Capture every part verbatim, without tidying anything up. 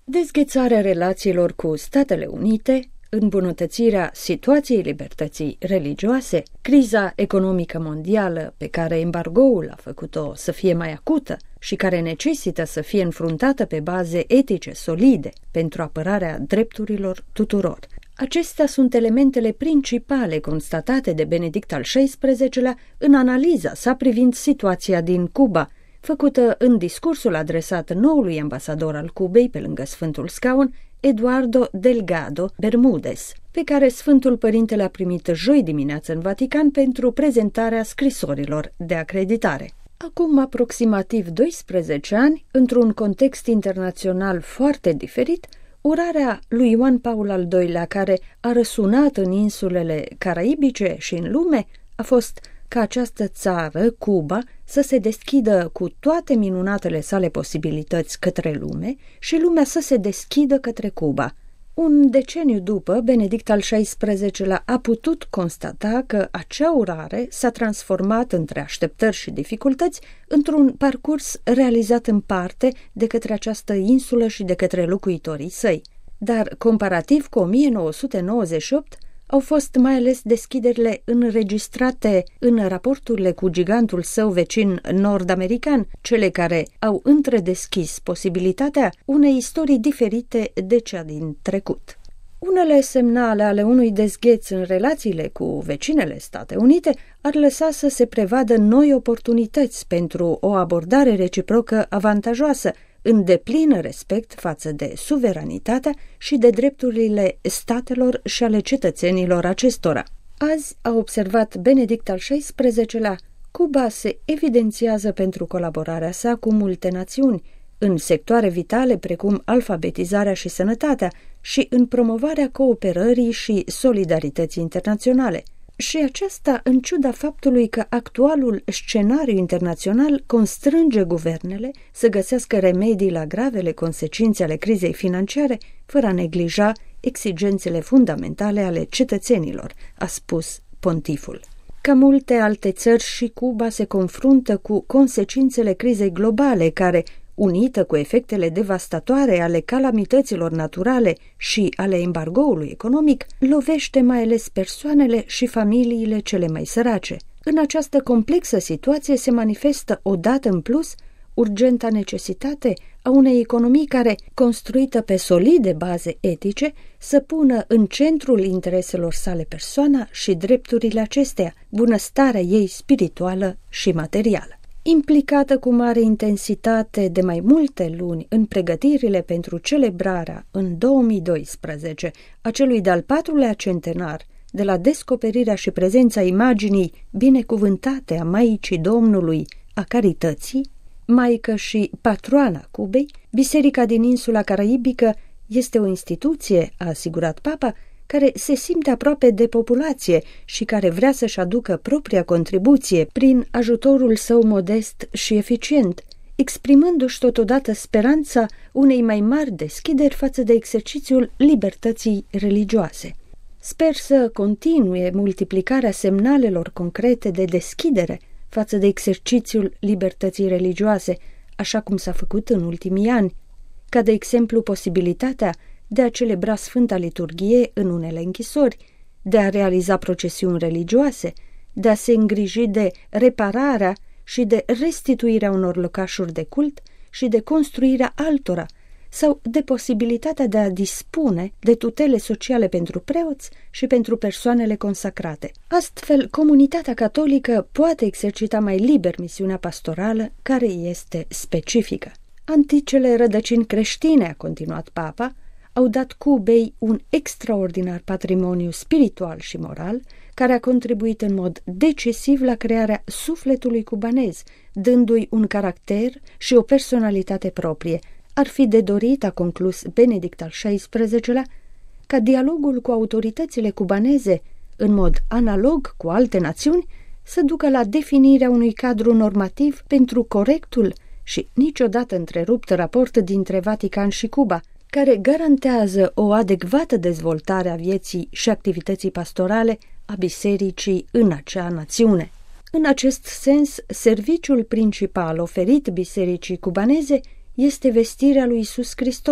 Dezghețarea relațiilor cu Statele Unite, îmbunătățirea situației libertății religioase, criza economică mondială pe care embargoul a făcut-o să fie mai acută și care necesită să fie înfruntată pe baze etice solide pentru apărarea drepturilor tuturor. Acestea sunt elementele principale constatate de Benedict al șaisprezecelea în analiza sa privind situația din Cuba, făcută în discursul adresat noului ambasador al Cubei pe lângă Sfântul Scaun, Eduardo Delgado Bermudez, pe care Sfântul Părinte l-a primit joi dimineață în Vatican pentru prezentarea scrisorilor de acreditare. Acum aproximativ doisprezece ani, într-un context internațional foarte diferit, urarea lui Ioan Paul al doilea, care a răsunat în insulele caraibice și în lume, a fost ca această țară, Cuba, să se deschidă cu toate minunatele sale posibilități către lume și lumea să se deschidă către Cuba. Un deceniu după, Benedict al șaisprezecelea a putut constata că acea urare s-a transformat între așteptări și dificultăți într-un parcurs realizat în parte de către această insulă și de către locuitorii săi. Dar, comparativ cu o mie nouă sute nouăzeci și opt, au fost mai ales deschiderile înregistrate în raporturile cu gigantul său vecin nord-american, cele care au întredeschis posibilitatea unei istorii diferite de cea din trecut. Unele semnale ale unui dezgheț în relațiile cu vecinele State Unite ar lăsa să se prevadă noi oportunități pentru o abordare reciprocă avantajoasă, în deplin respect față de suveranitatea și de drepturile statelor și ale cetățenilor acestora. Azi, a observat Benedict al șaisprezecelea, Cuba se evidențiază pentru colaborarea sa cu multe națiuni, în sectoare vitale precum alfabetizarea și sănătatea și în promovarea cooperării și solidarității internaționale. Și aceasta în ciuda faptului că actualul scenariu internațional constrânge guvernele să găsească remedii la gravele consecințe ale crizei financiare, fără a neglija exigențele fundamentale ale cetățenilor, a spus pontiful. Ca multe alte țări, și Cuba se confruntă cu consecințele crizei globale care, unită cu efectele devastatoare ale calamităților naturale și ale embargoului economic, lovește mai ales persoanele și familiile cele mai sărace. În această complexă situație se manifestă odată în plus urgenta necesitate a unei economii care, construită pe solide baze etice, să pună în centrul intereselor sale persoana și drepturile acesteia, bunăstarea ei spirituală și materială. Implicată cu mare intensitate de mai multe luni în pregătirile pentru celebrarea în două mii doisprezece a celui de-al patrulea centenar de la descoperirea și prezența imaginii binecuvântate a Maicii Domnului a Carității, maică și patroana Cubei, Biserica din insula caraibică este o instituție, a asigurat Papa, care se simte aproape de populație și care vrea să-și aducă propria contribuție prin ajutorul său modest și eficient, exprimându-și totodată speranța unei mai mari deschideri față de exercițiul libertății religioase. Sper să continue multiplicarea semnalelor concrete de deschidere față de exercițiul libertății religioase, așa cum s-a făcut în ultimii ani, ca de exemplu posibilitatea de a celebra Sfânta Liturghie în unele închisori, de a realiza procesiuni religioase, de a se îngriji de repararea și de restituirea unor locașuri de cult și de construirea altora, sau de posibilitatea de a dispune de tutele sociale pentru preoți și pentru persoanele consacrate. Astfel, comunitatea catolică poate exercita mai liber misiunea pastorală care este specifică. Anticele rădăcini creștine, a continuat Papa, au dat Cubei un extraordinar patrimoniu spiritual și moral, care a contribuit în mod decisiv la crearea sufletului cubanez, dându-i un caracter și o personalitate proprie. Ar fi de dorit, a conclus Benedict al șaisprezecelea, ca dialogul cu autoritățile cubaneze, în mod analog cu alte națiuni, să ducă la definirea unui cadru normativ pentru corectul și niciodată întrerupt raport dintre Vatican și Cuba, care garantează o adecvată dezvoltare a vieții și activității pastorale a bisericii în acea națiune. În acest sens, serviciul principal oferit bisericii cubaneze este vestirea lui Iisus Hristos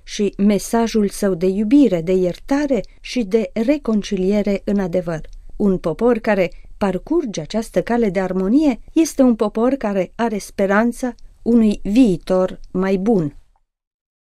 și mesajul său de iubire, de iertare și de reconciliere în adevăr. Un popor care parcurge această cale de armonie este un popor care are speranța unui viitor mai bun.